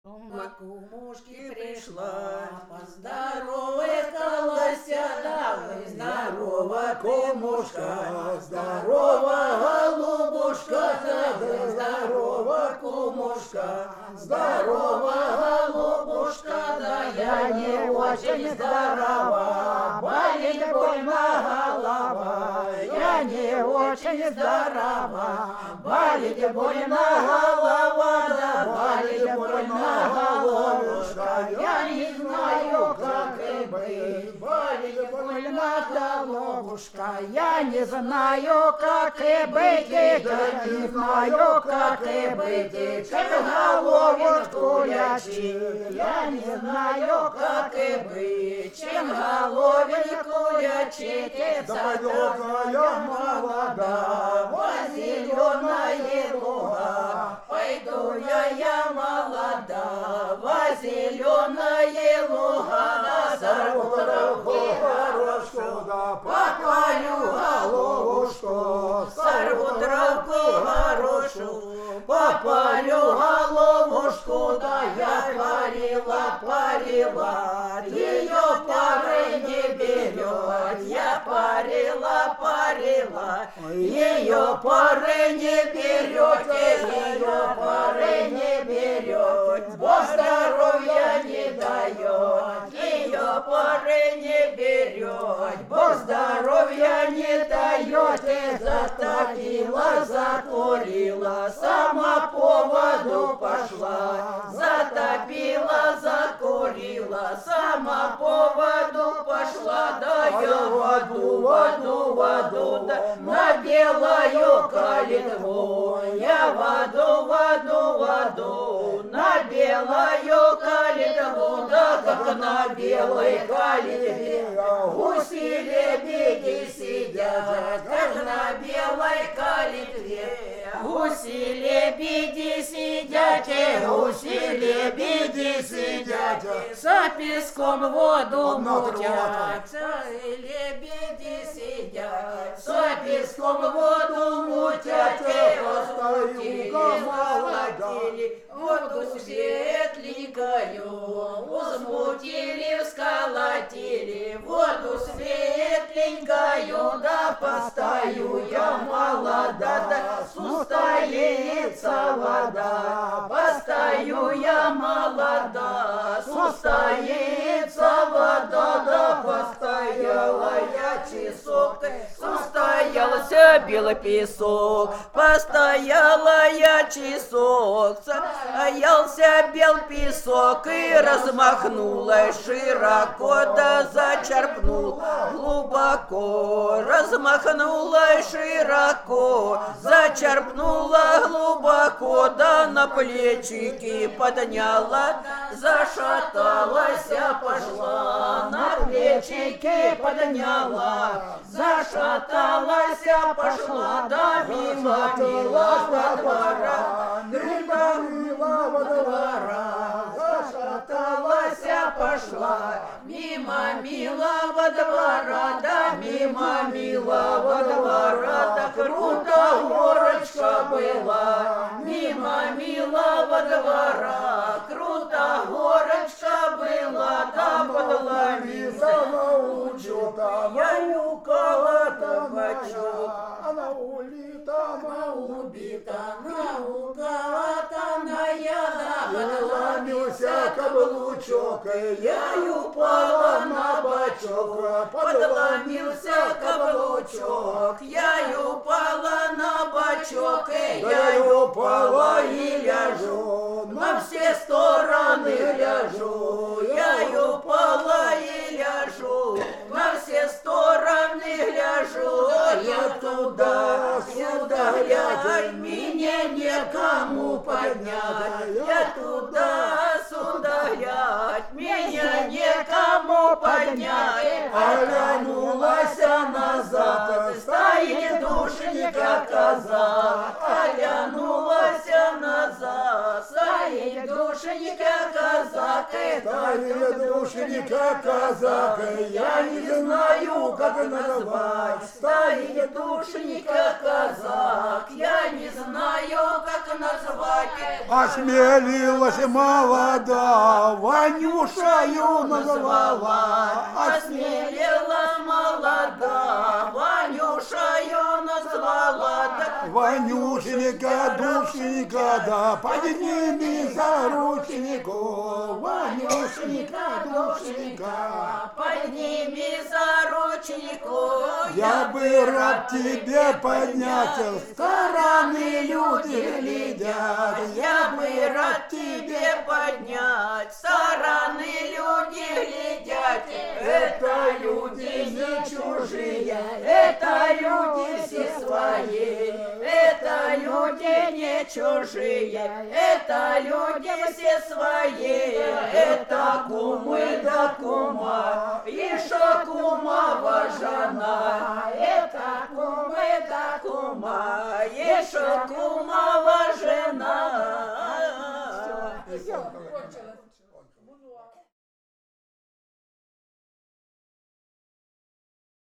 К кумушке пришла, поздоровалась, давай, здорово, кумушка, здорово, голубушка, да, здорово, кумушка, здорово, голубушка, да, я не очень здорова, болит больно голова, я не очень здорова, болит больно голова, да, болит больно головушка, я не знаю, как и быть, болит больно головушка, я не знаю, как и быть, я не знаю, как и быть, чем головушку лечить, я не знаю, как и быть, чем головушку лечить, далекая молода, во зеленые луга, пойду я молода, во зеленые луга, сорву травку хорошую, да попалю головушку, сорву травку хорошую, попалю головушку, да я парила, ее пары не берет, я парила, ее пары не берете, ее пары не берет, бо здоровья не дает, ее пары не берет, бо здоровья не даете, затопила, закурила, сама по воду пошла, затопила, закурила, сама по воду пошла, да я воду, да, на белую калитву, я воду, на белую калитву, да как на белой калитве, гуси лебеди сидят, как на белой калитве, гуси лебеди сидят, гуси лебеди сидят, за песком воду мутят, лебеди сидят, за песком воду мутят, возмутили, воду светленькою, возмутили, всколотили, воду светленькою, да постою я молода, да сустоится вода, постою я молода, сустоится вода, да постояла я часок, состоялся белый песок, постояла я часок, состоялся бел песок и размахнулась широко, да зачерпнул глубоко, размахнулась широко, зачерпнула глубоко, да на плечики подняла, зашаталась, пошла, на плечики подняла, зашаталась, пошла, да мимо милого двора, мимо двора, зашаталась, пошла, мимо милого двора, да мимо милого двора, да круто горочка была, мимо милого двора, круто горочка была, да подломиться научу, там юкала табачок, она улита, она убита, наукатанная, да подломился каблучок, я упала на бочок, подломился каблучок, я упала на бочок, я упала и ляжу, на все стороны ляжу, я упала и ляжу, на все стороны ляжу, я туда, сюда глядя, меня некому поднять, я туда, сюда глядь, меня некому поднять, оглянулась назад, стоит душенька коза, оглянулась назад, стоит душенька душенька казак, Старый душенька казак, я не знаю, как назвать. Старый душенька казак, я не знаю, как назвать. Осмелилась молода, Ванюшаю назвала. Осмелилась молода, Ванюшаю назвала. Ванюшенька, душенька, да подними за рученьку. Ванюшенька, душенька, подними за рученьку. я бы рад тебе подняться, с стороны люди глядят. Я бы рад тебе поднять, стороны люди глядят. Это люди не чужие, это люди все свои. Это люди не чужие, это люди все свои. Это кумы да кума, еще кумова жена. Это кумы да кума, еще кумова жена. Все, кончилось.